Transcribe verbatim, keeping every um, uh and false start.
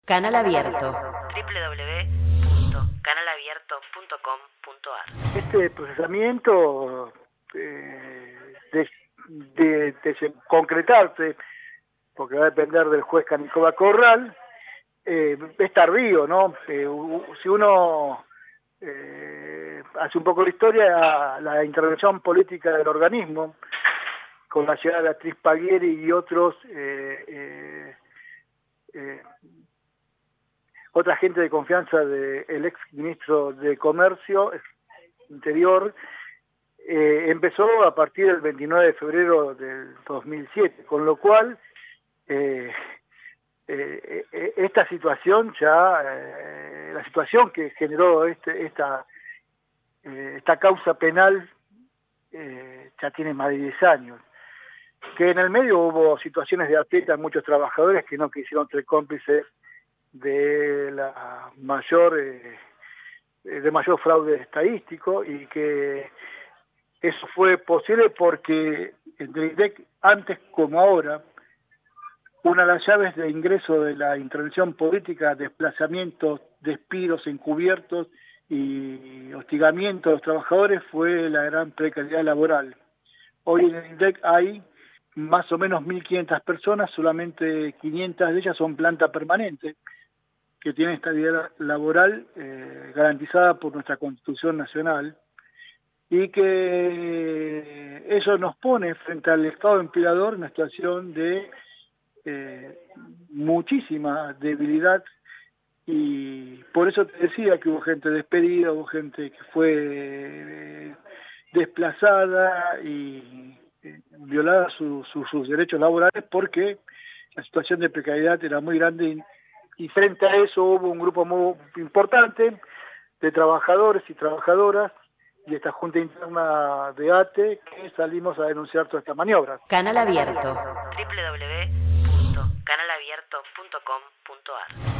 Canal Abierto. doble u doble u doble u punto canal abierto punto com punto a r. Este procesamiento eh, de, de, de concretarse, porque va a depender del juez Canicoba Corral, eh, es tardío, ¿no? Eh, si uno eh, hace un poco de historia, la intervención política del organismo, con la llegada de Beatriz Paglieri y otros, eh, eh, eh, otra gente de confianza del ex ministro de Comercio Interior, eh, empezó a partir del veintinueve de febrero del dos mil siete, con lo cual eh, eh, eh, esta situación ya, eh, la situación que generó este, esta, eh, esta causa penal eh, ya tiene más de diez años. Que en el medio hubo situaciones de aprieta en muchos trabajadores que no quisieron ser cómplices de la mayor eh, de mayor fraude estadístico, y que eso fue posible porque en el I D E C, antes como ahora, una de las llaves de ingreso de la intervención política, desplazamientos, despidos encubiertos y hostigamiento a los trabajadores, fue la gran precariedad laboral. Hoy en el I D E C hay más o menos mil quinientas personas, solamente quinientas de ellas son planta permanente, que tienen estabilidad laboral eh, garantizada por nuestra Constitución Nacional, y que eso nos pone frente al Estado empleador en una situación de eh, muchísima debilidad, y por eso te decía que hubo gente despedida, hubo gente que fue eh, desplazada y eh, violada su, su, sus derechos laborales, porque la situación de precariedad era muy grande, y, y frente a eso hubo un grupo muy importante de trabajadores y trabajadoras y esta Junta Interna de A T E que salimos a denunciar toda esta maniobra. Canal Abierto. doble u doble u doble u punto canal abierto punto com punto a r.